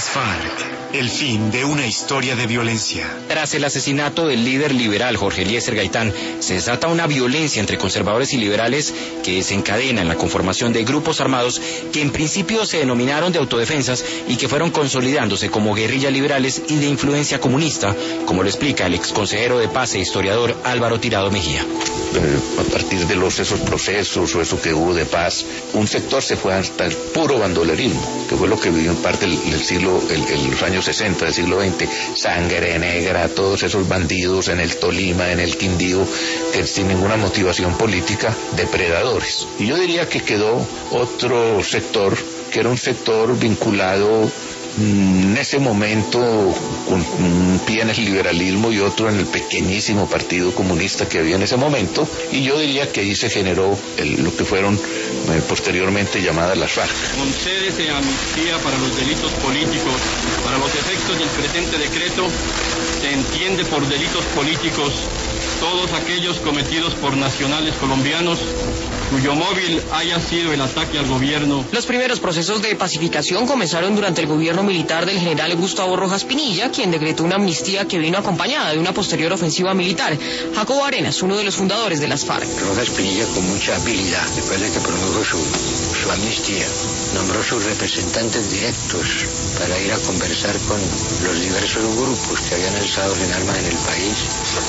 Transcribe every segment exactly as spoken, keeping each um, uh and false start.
Las FARC, el fin de una historia de violencia. Tras el asesinato del líder liberal Jorge Eliezer Gaitán, se desata una violencia entre conservadores y liberales que desencadena en la conformación de grupos armados que en principio se denominaron de autodefensas y que fueron consolidándose como guerrillas liberales y de influencia comunista, como lo explica el exconsejero de paz e historiador Álvaro Tirado Mejía. Eh, a partir de los, esos procesos o eso que hubo de paz, un sector se fue hasta el puro bandolerismo, que fue lo que vivió en parte el, el siglo, el, el, los años sesenta del siglo veinte, sangre negra, todos esos bandidos en el Tolima, en el Quindío, que sin ninguna motivación política, depredadores. Y yo diría que quedó otro sector, que era un sector vinculado en ese momento con un pie en el liberalismo y otro en el pequeñísimo partido comunista que había en ese momento, y yo diría que ahí se generó el, lo que fueron eh, posteriormente llamadas las FARC. Concédese amnistía para los delitos políticos. Para los efectos del presente decreto se entiende por delitos políticos todos aquellos cometidos por nacionales colombianos cuyo móvil haya sido el ataque al gobierno. Los primeros procesos de pacificación comenzaron durante el gobierno militar del general Gustavo Rojas Pinilla, quien decretó una amnistía que vino acompañada de una posterior ofensiva militar. Jacobo Arenas, uno de los fundadores de las FARC. Rojas Pinilla, con mucha habilidad, después de que produjo su, su amnistía, nombró sus representantes directos para ir a conversar con los diversos grupos que habían alzado en armas en el país.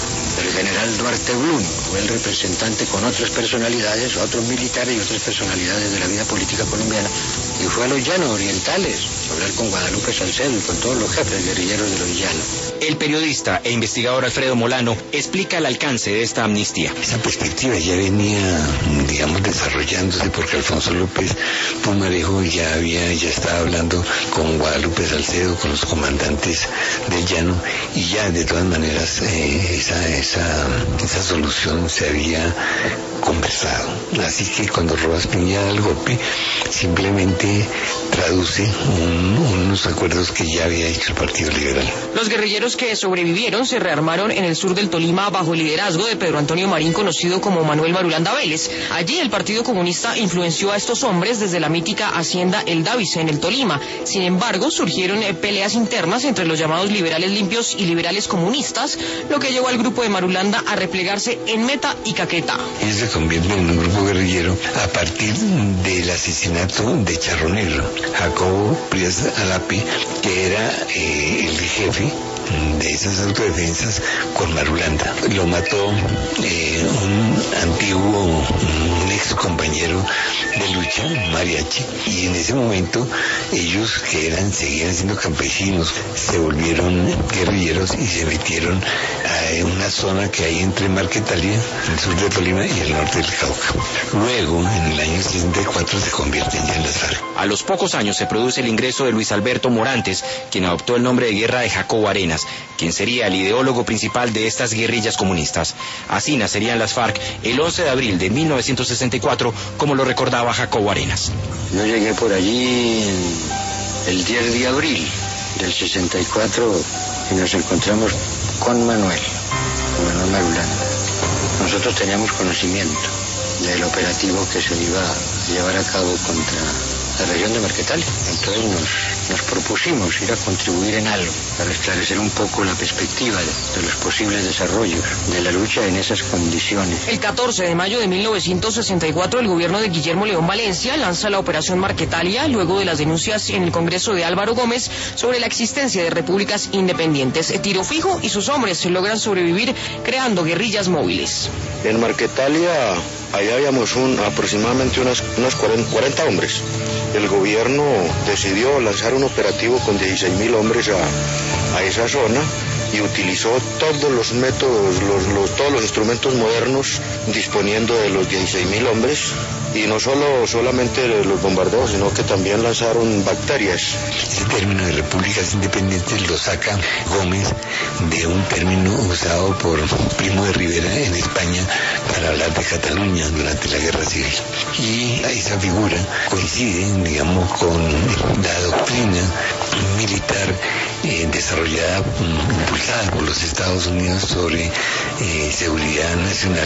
El general Duarte Blum fue el representante con otras personalidades, otros militares y otras personalidades de la vida política colombiana, y fue a los llanos orientales a hablar con Guadalupe Salcedo y con todos los jefes guerrilleros de los llanos. El periodista e investigador Alfredo Molano explica el alcance de esta amnistía. Esa perspectiva ya venía, digamos, desarrollándose porque Alfonso López Pumarejo ya había, ya estaba hablando con Guadalupe Salcedo, con los comandantes del llano, y ya de todas maneras eh, esa, esa, esa solución se había conversado. Así que cuando Rojas Pinilla da el golpe, simplemente traduce un, unos acuerdos que ya había hecho el Partido Liberal. Los guerrilleros que sobrevivieron se rearmaron en el sur del Tolima bajo el liderazgo de Pedro Antonio Marín, conocido como Manuel Marulanda Vélez. Allí el Partido Comunista influenció a estos hombres desde la mítica hacienda El Davice en el Tolima. Sin embargo, surgieron eh, peleas internas entre los llamados liberales limpios y liberales comunistas, lo que llevó al grupo de Marulanda a replegarse en Meta y Caquetá. Ellos se convierten en un grupo guerrillero a partir del asesinato de Charronero, Jacobo Príaz Alape, que era eh, el jefe de esas autodefensas con Marulanda. Lo mató eh, un antiguo, un ex compañero de lucha, Mariachi, y en ese momento ellos, que eran, seguían siendo campesinos, se volvieron guerrilleros y se metieron a una zona que hay entre Marquetalia, el sur de Tolima, y el norte del Cauca. Luego, en el año sesenta y cuatro, se convierten ya en las FARC. A los pocos años se produce el ingreso de Luis Alberto Morantes, quien adoptó el nombre de guerra de Jacobo Arenas, quien sería el ideólogo principal de estas guerrillas comunistas. Así nacerían las FARC el once de abril de mil novecientos sesenta y cuatro, como lo recordaba Jacobo Arenas. Yo llegué por allí el diez de abril del sesenta y cuatro y nos encontramos con Manuel, con Manuel Marulanda. Nosotros teníamos conocimiento del operativo que se iba a llevar a cabo contra la región de Marquetalia. Entonces nos, nos propusimos ir a contribuir en algo para esclarecer un poco la perspectiva de, de los posibles desarrollos de la lucha en esas condiciones. El catorce de mayo de mil novecientos sesenta y cuatro, el gobierno de Guillermo León Valencia lanza la Operación Marquetalia, luego de las denuncias en el Congreso de Álvaro Gómez sobre la existencia de repúblicas independientes. Tiro Fijo y sus hombres logran sobrevivir creando guerrillas móviles. En Marquetalia, allá habíamos un, aproximadamente unas, unos cuarenta hombres. El gobierno decidió lanzar un operativo con dieciséis mil hombres a, a esa zona y utilizó todos los métodos, los, los, todos los instrumentos modernos disponiendo de los dieciséis mil hombres, y no solo solamente los bombardeos, sino que también lanzaron bacterias. Ese término de repúblicas independientes lo saca Gómez de un término usado por Primo de Rivera en España para hablar de Cataluña durante la Guerra Civil. Y esa figura coincide, digamos, con la doctrina militar eh, desarrollada, impulsada por los Estados Unidos sobre eh, seguridad nacional.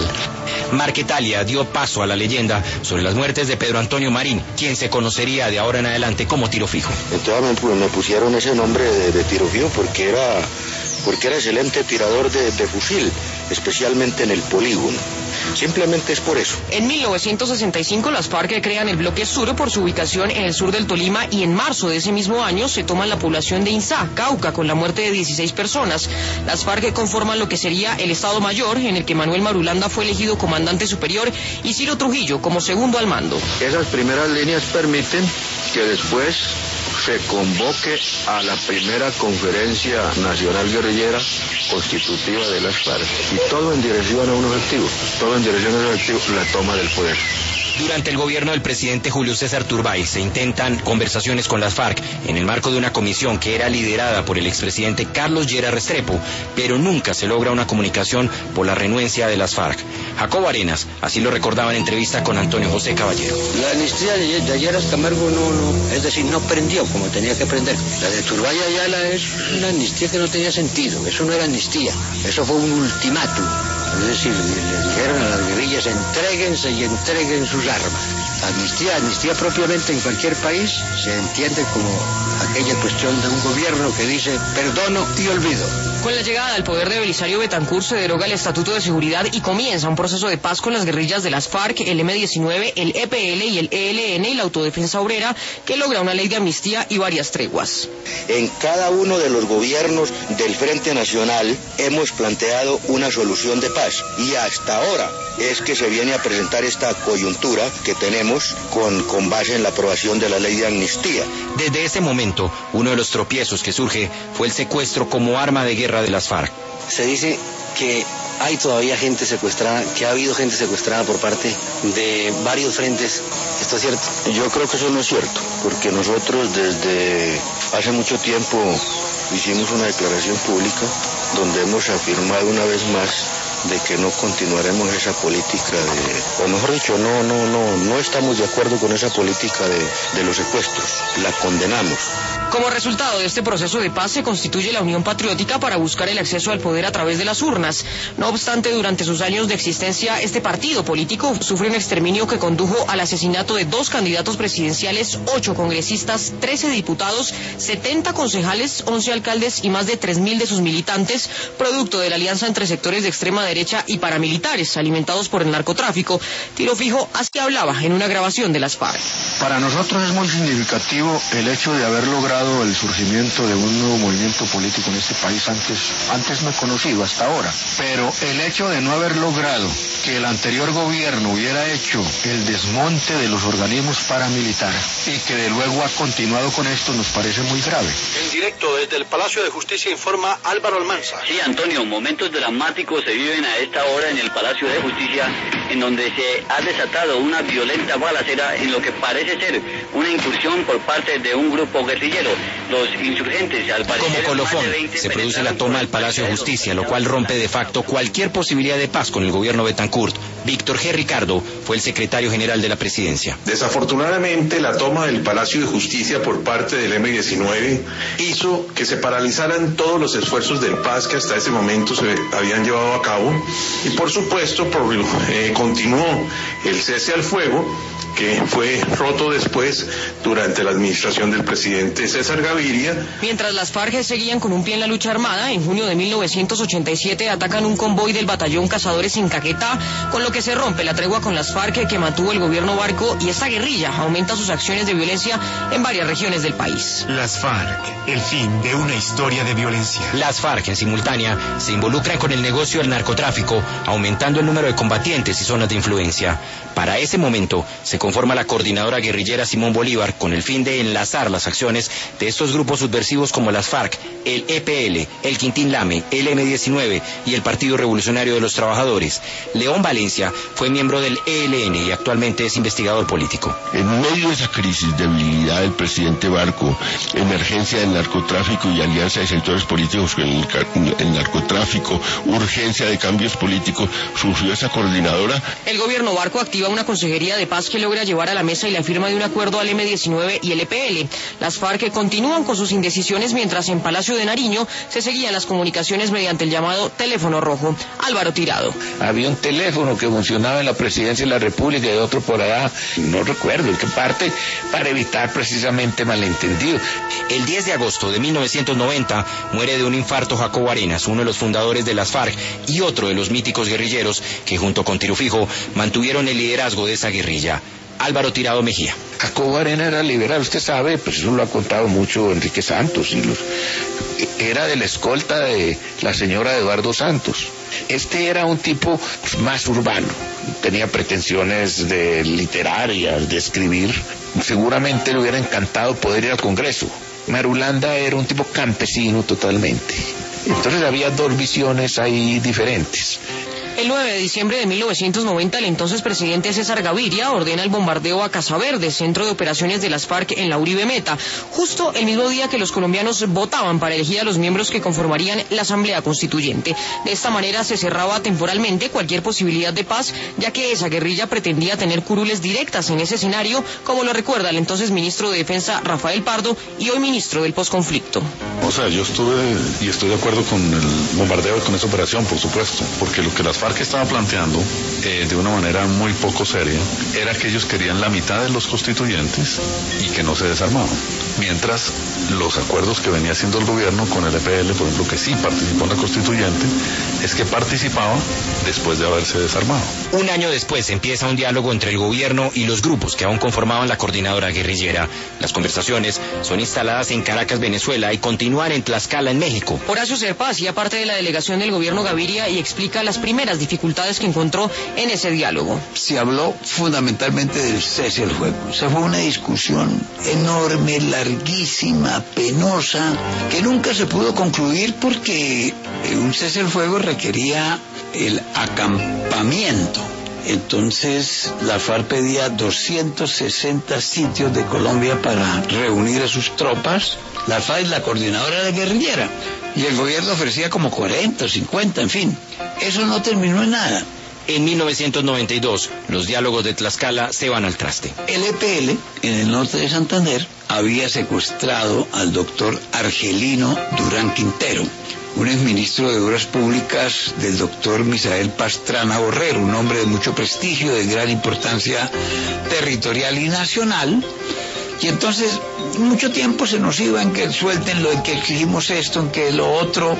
Marquetalia dio paso a la leyenda sobre las muertes de Pedro Antonio Marín, quien se conocería de ahora en adelante como Tiro Fijo. Entonces me, me pusieron ese nombre de, de Tiro Fijo porque era, porque era excelente tirador de, de fusil, especialmente en el polígono. Simplemente es por eso. En mil novecientos sesenta y cinco las FARC crean el bloque sur por su ubicación en el sur del Tolima y en marzo de ese mismo año se toman la población de Inzá, Cauca, con la muerte de dieciséis personas. Las FARC conforman lo que sería el Estado Mayor, en el que Manuel Marulanda fue elegido comandante superior y Ciro Trujillo como segundo al mando. Esas primeras líneas permiten que después se convoque a la primera conferencia nacional guerrillera constitutiva de las FARC. Y todo en dirección a un objetivo, todo en dirección a un objetivo, la toma del poder. Durante el gobierno del presidente Julio César Turbay se intentan conversaciones con las FARC en el marco de una comisión que era liderada por el expresidente Carlos Llera Restrepo, pero nunca se logra una comunicación por la renuencia de las FARC. Jacobo Arenas así lo recordaba en entrevista con Antonio José Caballero. La amnistía de Lleras Camargo no, no, es decir, no prendió como tenía que prender. La de Turbay Ayala es una amnistía que no tenía sentido, eso no era amnistía, eso fue un ultimátum. Es decir, le dijeron a las guerrillas, entréguense y entreguen sus armas. Amnistía, amnistía propiamente en cualquier país se entiende como aquella cuestión de un gobierno que dice perdono y olvido. Con la llegada al poder de Belisario Betancur se deroga el Estatuto de Seguridad y comienza un proceso de paz con las guerrillas de las FARC, el eme diecinueve, el E P L y el E L N y la Autodefensa Obrera, que logra una ley de amnistía y varias treguas. En cada uno de los gobiernos del Frente Nacional hemos planteado una solución de paz y hasta ahora es que se viene a presentar esta coyuntura que tenemos con, con base en la aprobación de la ley de amnistía. Desde ese momento, uno de los tropiezos que surge fue el secuestro como arma de guerra de las FARC. Se dice que hay todavía gente secuestrada, que ha habido gente secuestrada por parte de varios frentes. ¿Esto es cierto? Yo creo que eso no es cierto, porque nosotros desde hace mucho tiempo hicimos una declaración pública donde hemos afirmado una vez más de que no continuaremos esa política de, o mejor dicho, no, no, no, no estamos de acuerdo con esa política de, de los secuestros, la condenamos. Como resultado de este proceso de paz se constituye la Unión Patriótica para buscar el acceso al poder a través de las urnas. No obstante, durante sus años de existencia, este partido político sufre un exterminio que condujo al asesinato de dos candidatos presidenciales, ocho congresistas, trece diputados, setenta concejales, once alcaldes y más de tres mil de sus militantes, producto de la alianza entre sectores de extrema derecha y paramilitares alimentados por el narcotráfico. Tiro Fijo así hablaba en una grabación de las FARC. Para nosotros es muy significativo el hecho de haber logrado el surgimiento de un nuevo movimiento político en este país antes, antes no conocido hasta ahora, pero el hecho de no haber logrado que el anterior gobierno hubiera hecho el desmonte de los organismos paramilitares y que de luego ha continuado con esto nos parece muy grave. En directo desde el Palacio de Justicia informa Álvaro Almanza. Sí, Antonio, momentos dramáticos se viven a esta hora en el Palacio de Justicia, en donde se ha desatado una violenta balacera en lo que parece ser una incursión por parte de un grupo guerrillero. Los insurgentes, al parecer, como colofón, se produce la toma del Palacio de Justicia, lo cual rompe de facto cualquier posibilidad de paz con el gobierno Betancur. Víctor G. Ricardo fue el secretario general de la presidencia. Desafortunadamente, la toma del Palacio de Justicia por parte del eme diecinueve hizo que se paralizaran todos los esfuerzos de paz que hasta ese momento se habían llevado a cabo y, por supuesto, por, eh, continuó el cese al fuego, que fue roto después durante la administración del presidente César Gaviria. Mientras las FARC seguían con un pie en la lucha armada, en junio de mil novecientos ochenta y siete atacan un convoy del batallón Cazadores en Caquetá, con lo que se rompe la tregua con las FARC que mantuvo el gobierno Barco, y esta guerrilla aumenta sus acciones de violencia en varias regiones del país. Las FARC, el fin de una historia de violencia. Las FARC en simultánea se involucran con el negocio del narcotráfico, aumentando el número de combatientes y zonas de influencia. Para ese momento se conforma la coordinadora guerrillera Simón Bolívar con el fin de enlazar las acciones de estos grupos subversivos como las FARC, el E P L, el Quintín Lame, el eme diecinueve y el Partido Revolucionario de los Trabajadores. León Valencia fue miembro del E L N y actualmente es investigador político. En medio de esa crisis, debilidad del presidente Barco, emergencia del narcotráfico y alianza de sectores políticos con el, el narcotráfico, urgencia de cambios políticos, surgió esa coordinadora. El gobierno Barco activa una consejería de paz que logra logra llevar a la mesa y la firma de un acuerdo al eme diecinueve y el e pe ele. Las FARC continúan con sus indecisiones mientras en Palacio de Nariño se seguían las comunicaciones mediante el llamado teléfono rojo. Álvaro Tirado. Había un teléfono que funcionaba en la Presidencia de la República y otro por allá, no recuerdo en qué parte, para evitar precisamente malentendidos. El diez de agosto de mil novecientos noventa muere de un infarto Jacobo Arenas, uno de los fundadores de las FARC y otro de los míticos guerrilleros que junto con Tiro Fijo mantuvieron el liderazgo de esa guerrilla. Álvaro Tirado Mejía. Jacobo Arenas era liberal, usted sabe, pues eso lo ha contado mucho Enrique Santos, y los, era de la escolta de la señora Eduardo Santos. Este era un tipo más urbano, tenía pretensiones de literarias, de escribir. Seguramente le hubiera encantado poder ir al Congreso. Marulanda era un tipo campesino totalmente. Entonces había dos visiones ahí diferentes. El nueve de diciembre de mil novecientos noventa, el entonces presidente César Gaviria ordena el bombardeo a Casa Verde, centro de operaciones de las FARC en la Uribe Meta, justo el mismo día que los colombianos votaban para elegir a los miembros que conformarían la Asamblea Constituyente. De esta manera se cerraba temporalmente cualquier posibilidad de paz, ya que esa guerrilla pretendía tener curules directas en ese escenario, como lo recuerda el entonces ministro de Defensa Rafael Pardo y hoy ministro del posconflicto. O sea, yo estuve y estoy de acuerdo con el bombardeo y con esa operación, por supuesto, porque lo que las FARC estaba planteando eh, de una manera muy poco seria era que ellos querían la mitad de los constituyentes y que no se desarmaban, mientras los acuerdos que venía haciendo el gobierno con el e pe ele, por ejemplo, que sí participó en la constituyente, es que participaba después de haberse desarmado. Un año después empieza un diálogo entre el gobierno y los grupos que aún conformaban la coordinadora guerrillera. Las conversaciones son instaladas en Caracas, Venezuela, y continúan en Tlaxcala, en México. Horacio Serpa hacía parte de la delegación del gobierno Gaviria y explica las primeras dificultades que encontró en ese diálogo. Se habló fundamentalmente del cese al fuego. O sea, fue una discusión enorme, larguísima, penosa, que nunca se pudo concluir porque un cese al fuego requería el acampamiento. Entonces la FARC pedía doscientos sesenta sitios de Colombia para reunir a sus tropas. La FARC es la coordinadora de la guerrillera y el gobierno ofrecía como cuarenta, cincuenta, en fin. Eso no terminó en nada. En mil novecientos noventa y dos, los diálogos de Tlaxcala se van al traste. El e pe ele, en el norte de Santander, había secuestrado al doctor Argelino Durán Quintero, un exministro de Obras Públicas del doctor Misael Pastrana Borrero, un hombre de mucho prestigio, de gran importancia territorial y nacional. Y entonces mucho tiempo se nos iba en que suéltenlo, en que exigimos esto, en que lo otro.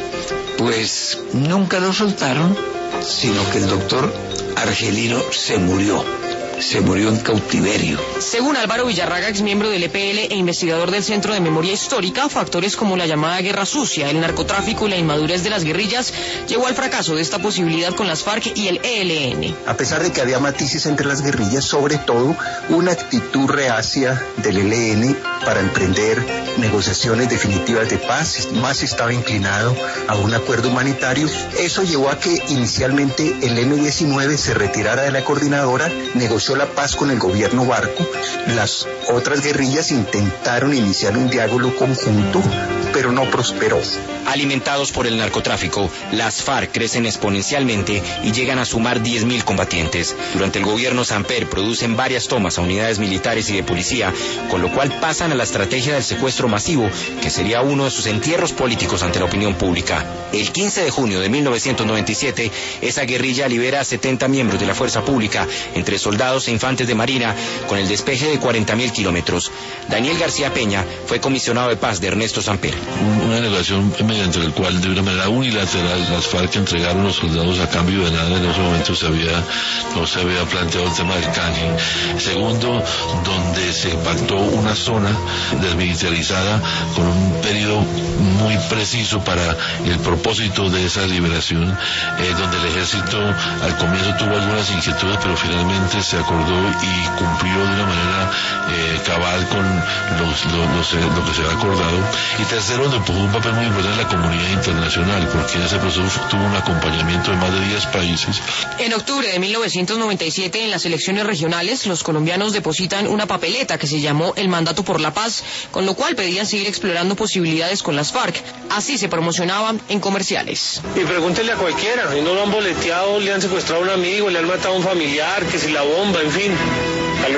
Pues nunca lo soltaron, sino que el doctor Argelino se murió. Se murió en cautiverio. Según Álvaro Villarraga, ex miembro del e pe ele e investigador del Centro de Memoria Histórica, factores como la llamada guerra sucia, el narcotráfico y la inmadurez de las guerrillas llevó al fracaso de esta posibilidad con las FARC y el e ele ene. A pesar de que había matices entre las guerrillas, sobre todo una actitud reacia del e ele ene para emprender negociaciones definitivas de paz, más estaba inclinado a un acuerdo humanitario. Eso llevó a que inicialmente el eme diecinueve se retirara de la coordinadora, negoció la paz con el gobierno Barco. Las otras guerrillas intentaron iniciar un diálogo conjunto, pero no prosperó. Alimentados por el narcotráfico, las FARC crecen exponencialmente y llegan a sumar diez mil combatientes. Durante el gobierno Samper producen varias tomas a unidades militares y de policía, con lo cual pasan a la estrategia del secuestro masivo, que sería uno de sus entierros políticos ante la opinión pública. El quince de junio de mil novecientos noventa y siete, esa guerrilla libera a setenta miembros de la fuerza pública, entre soldados e infantes de marina, con el despeje de cuarenta mil kilómetros. Daniel García Peña fue comisionado de paz de Ernesto Samper. Una negociación mediante la cual de una manera unilateral las FARC entregaron los soldados a cambio de nada. En ese momento se había, no se había planteado el tema del canje. Segundo, donde se pactó una zona desmilitarizada con un periodo muy preciso para el propósito de esa liberación, eh, donde el ejército al comienzo tuvo algunas inquietudes, pero finalmente se acordó y cumplió de una manera eh, cabal con los, los, los, lo que se había acordado. Y tercero, donde jugó un papel muy importante la comunidad internacional, porque en ese proceso tuvo un acompañamiento de más de diez países. En octubre de mil novecientos noventa y siete, en las elecciones regionales, los colombianos depositan una papeleta que se llamó el Mandato por la Paz, con lo cual pedían seguir explorando posibilidades con las FARC. Así se promocionaban en comerciales. Y pregúntele a cualquiera, y no lo han boleteado, le han secuestrado a un amigo, le han matado a un familiar, que si la bomba, en fin. A los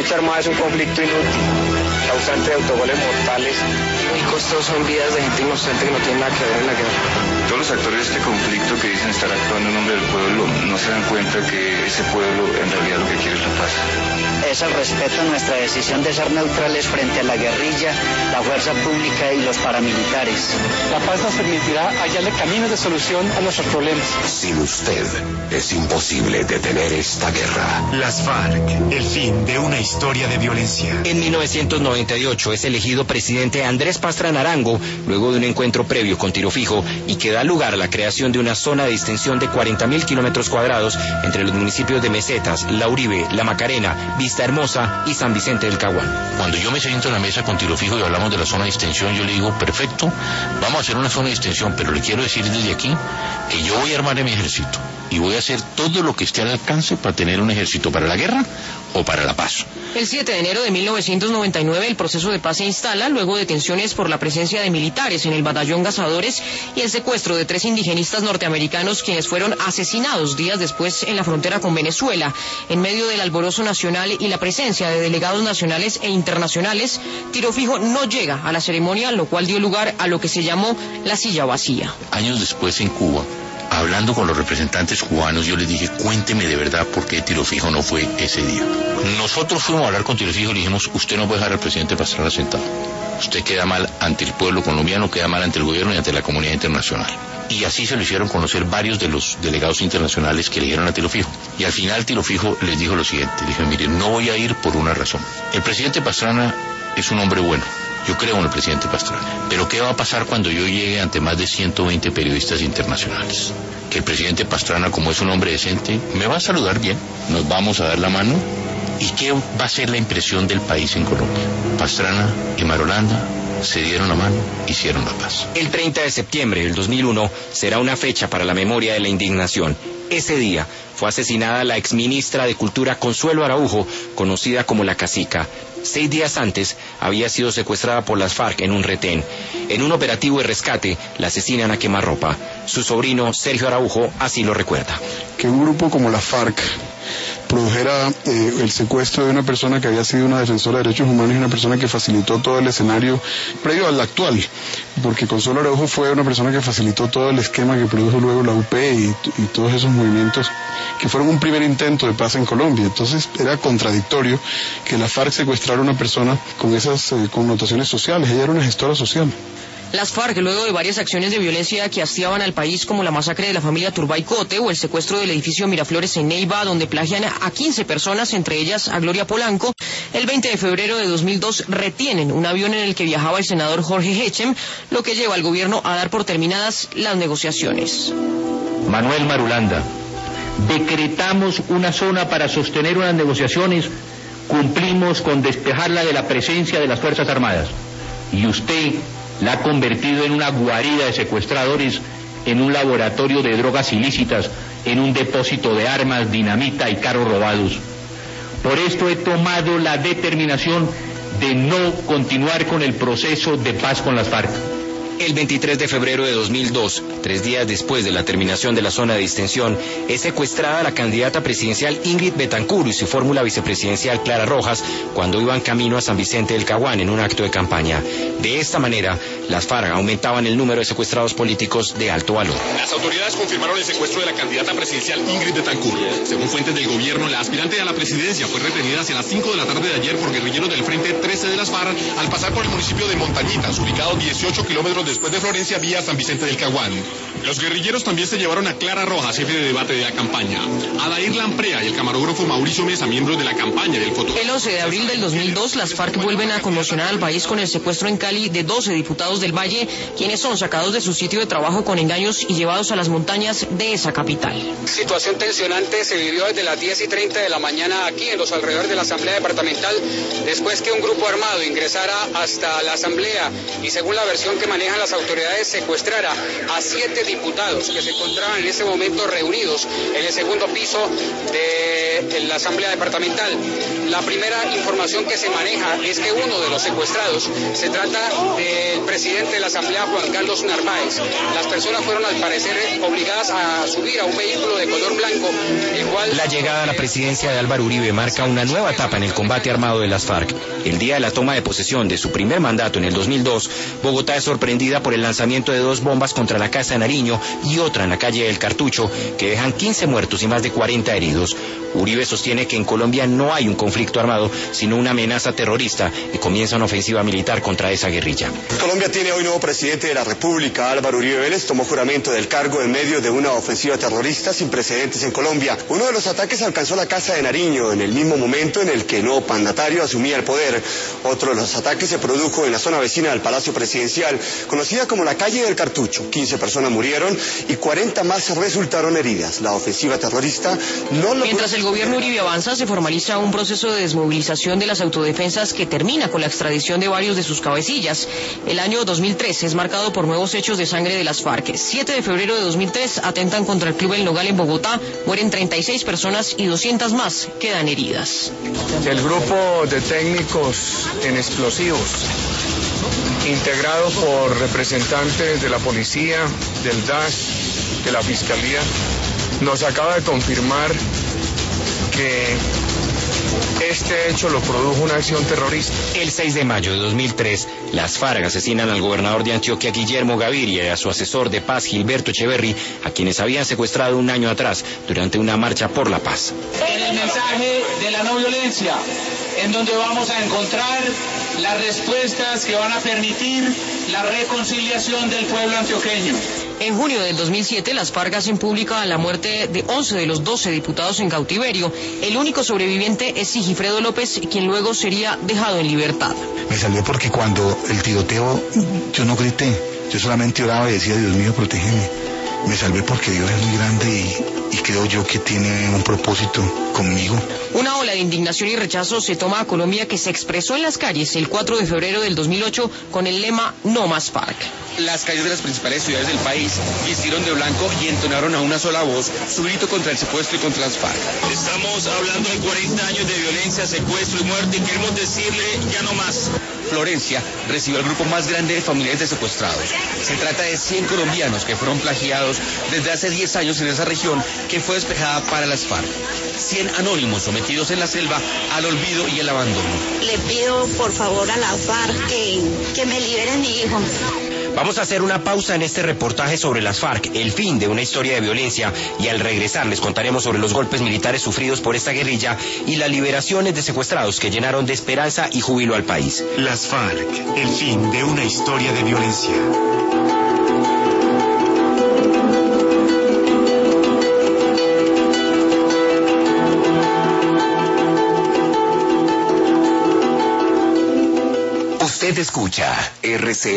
lucha armada es un conflicto inútil, causante de autogoles mortales, muy costoso en vidas de gente inocente que no tiene nada que ver en la guerra. Todos los actores de este conflicto que dicen estar actuando en nombre del pueblo no se dan cuenta que ese pueblo en realidad lo que quiere es la paz. Es el respeto a nuestra decisión de ser neutrales frente a la guerrilla, la fuerza pública y los paramilitares. La paz nos permitirá hallarle caminos de solución a nuestros problemas. Sin usted es imposible detener esta guerra. Las FARC, el fin de una historia de violencia. En mil novecientos noventa y ocho es elegido presidente Andrés Pastrana Arango, luego de un encuentro previo con Tiro Fijo, y que da lugar a la creación de una zona de extensión de cuarenta mil kilómetros cuadrados entre los municipios de Mesetas, La Uribe, La Macarena, Vista Hermosa y San Vicente del Caguán. Cuando yo me siento en la mesa con Tiro Fijo y hablamos de la zona de extensión, yo le digo, perfecto, vamos a hacer una zona de extensión, pero le quiero decir desde aquí que yo voy a armar mi ejército y voy a hacer todo lo que esté al alcance para tener un ejército para la guerra o para la paz. El siete de enero de mil novecientos noventa y nueve el proceso de paz se instala luego de tensiones por la presencia de militares en el batallón Cazadores y el secuestro de tres indigenistas norteamericanos quienes fueron asesinados días después en la frontera con Venezuela. En medio del alborozo nacional y la presencia de delegados nacionales e internacionales, Tiro Fijo no llega a la ceremonia, lo cual dio lugar a lo que se llamó la silla vacía. Años después en Cuba, hablando con los representantes cubanos, yo les dije, cuénteme de verdad por qué Tiro Fijo no fue ese día. Nosotros fuimos a hablar con Tiro Fijo y le dijimos, usted no puede dejar al presidente Pastrana sentado. Usted queda mal ante el pueblo colombiano, queda mal ante el gobierno y ante la comunidad internacional. Y así se lo hicieron conocer varios de los delegados internacionales que le dijeron a Tiro Fijo. Y al final Tiro Fijo les dijo lo siguiente, le dije, mire, no voy a ir por una razón. El presidente Pastrana es un hombre bueno. Yo creo en el presidente Pastrana. Pero ¿qué va a pasar cuando yo llegue ante más de ciento veinte periodistas internacionales? Que el presidente Pastrana, como es un hombre decente, me va a saludar bien, nos vamos a dar la mano. ¿Y qué va a ser la impresión del país en Colombia? Pastrana y Marulanda se dieron la mano, hicieron la paz. El treinta de septiembre del dos mil uno será una fecha para la memoria de la indignación. Ese día fue asesinada la exministra de Cultura Consuelo Araujo, conocida como la Cacica. Seis días antes había sido secuestrada por las FARC en un retén. En un operativo de rescate la asesinan a quemarropa. Su sobrino Sergio Araujo así lo recuerda. Que un grupo como las FARC produjera eh, el secuestro de una persona que había sido una defensora de derechos humanos y una persona que facilitó todo el escenario previo al actual, porque Consuelo Araujo fue una persona que facilitó todo el esquema que produjo luego la U P y, y todos esos movimientos que fueron un primer intento de paz en Colombia. Entonces era contradictorio que la FARC secuestrara a una persona con esas eh, connotaciones sociales. Ella era una gestora social. Las FARC, luego de varias acciones de violencia que hastiaban al país, como la masacre de la familia Turbay Cote o el secuestro del edificio Miraflores en Neiva, donde plagian a quince personas, entre ellas a Gloria Polanco, el veinte de febrero de dos mil dos retienen un avión en el que viajaba el senador Jorge Hechem, lo que lleva al gobierno a dar por terminadas las negociaciones. Manuel Marulanda, decretamos una zona para sostener unas negociaciones, cumplimos con despejarla de la presencia de las Fuerzas Armadas, y usted la ha convertido en una guarida de secuestradores, en un laboratorio de drogas ilícitas, en un depósito de armas, dinamita y carros robados. Por esto he tomado la determinación de no continuar con el proceso de paz con las FARC. El veintitrés de febrero de dos mil dos, tres días después de la terminación de la zona de distensión, es secuestrada la candidata presidencial Ingrid Betancourt y su fórmula vicepresidencial Clara Rojas cuando iban camino a San Vicente del Caguán en un acto de campaña. De esta manera, las FARC aumentaban el número de secuestrados políticos de alto valor. Las autoridades confirmaron el secuestro de la candidata presidencial Ingrid Betancourt. Según fuentes del gobierno, la aspirante a la presidencia fue retenida hacia las cinco de la tarde de ayer por guerrilleros del Frente trece de las FARC al pasar por el municipio de Montañitas, ubicado dieciocho kilómetros después de Florencia, vía San Vicente del Caguán. Los guerrilleros también se llevaron a Clara Rojas, jefe de debate de la campaña, a Dair Lamprea y el camarógrafo Mauricio Mesa, miembros de la campaña del fotógrafo. El once de abril del dos mil dos, las FARC vuelven a conmocionar al país con el secuestro en Cali de doce diputados del Valle, quienes son sacados de su sitio de trabajo con engaños y llevados a las montañas de esa capital. Situación tensionante se vivió desde las diez y treinta de la mañana aquí en los alrededores de la Asamblea Departamental, después que un grupo armado ingresara hasta la Asamblea y, según la versión que manejan las autoridades, secuestrara a siete diputados que se encontraban en ese momento reunidos en el segundo piso de la Asamblea Departamental. La primera información que se maneja es que uno de los secuestrados se trata del presidente de la Asamblea, Juan Carlos Narváez. Las personas fueron al parecer obligadas a subir a un vehículo de color blanco, el cual... La llegada a la presidencia de Álvaro Uribe marca una nueva etapa en el combate armado de las FARC. El día de la toma de posesión de su primer mandato en el dos mil dos, Bogotá es sorprendida por el lanzamiento de dos bombas contra la Casa de Nariño y otra en la calle del Cartucho, que dejan quince muertos y más de cuarenta heridos. Uribe sostiene que en Colombia no hay un conflicto armado, sino una amenaza terrorista, y comienza una ofensiva militar contra esa guerrilla. Colombia tiene hoy nuevo presidente de la República. Álvaro Uribe Vélez tomó juramento del cargo en medio de una ofensiva terrorista sin precedentes en Colombia. Uno de los ataques alcanzó la Casa de Nariño en el mismo momento en el que el nuevo mandatario asumía el poder. Otro de los ataques se produjo en la zona vecina del Palacio Presidencial, conocida como la calle del Cartucho. quince personas murieron y cuarenta más resultaron heridas. La ofensiva terrorista no lo... Mientras el gobierno Uribe avanza, se formaliza un proceso de desmovilización de las autodefensas que termina con la extradición de varios de sus cabecillas. El año dos mil tres es marcado por nuevos hechos de sangre de las FARC. siete de febrero de dos mil tres atentan contra el Club El Nogal en Bogotá, mueren treinta y seis personas y doscientas más quedan heridas. El grupo de técnicos en explosivos, integrado por representantes de la policía, del D A S, de la Fiscalía, nos acaba de confirmar que este hecho lo produjo una acción terrorista. El seis de mayo de dos mil tres, las FARC asesinan al gobernador de Antioquia, Guillermo Gaviria, y a su asesor de paz, Gilberto Echeverry, a quienes habían secuestrado un año atrás durante una marcha por la paz. En el mensaje de la no violencia, en donde vamos a encontrar las respuestas que van a permitir la reconciliación del pueblo antioqueño. En junio del dos mil siete, las FARC hacen pública la muerte de once de los doce diputados en cautiverio. El único sobreviviente es Sigifredo López, quien luego sería dejado en libertad. Me salvé porque cuando el tiroteo yo no grité, yo solamente oraba y decía: Dios mío, protégeme. Me salvé porque Dios es muy grande y, y creo yo que tiene un propósito conmigo. Una ola de indignación y rechazo se toma a Colombia, que se expresó en las calles el cuatro de febrero del dos mil ocho con el lema "No más FARC". Las calles de las principales ciudades del país vistieron de blanco y entonaron a una sola voz su grito contra el secuestro y contra las FARC. Estamos hablando de cuarenta años de violencia, secuestro y muerte, y queremos decirle ya no más. Florencia recibió el grupo más grande de familiares de secuestrados. Se trata de cien colombianos que fueron plagiados desde hace diez años en esa región que fue despejada para las FARC. cien anónimos sometidos en la selva al olvido y el abandono. Le pido por favor a la FARC que, que me liberen mi hijo. Vamos a hacer una pausa en este reportaje sobre las FARC, el fin de una historia de violencia, y al regresar les contaremos sobre los golpes militares sufridos por esta guerrilla y las liberaciones de secuestrados que llenaron de esperanza y júbilo al país. Las FARC, el fin de una historia de violencia. Usted escucha R C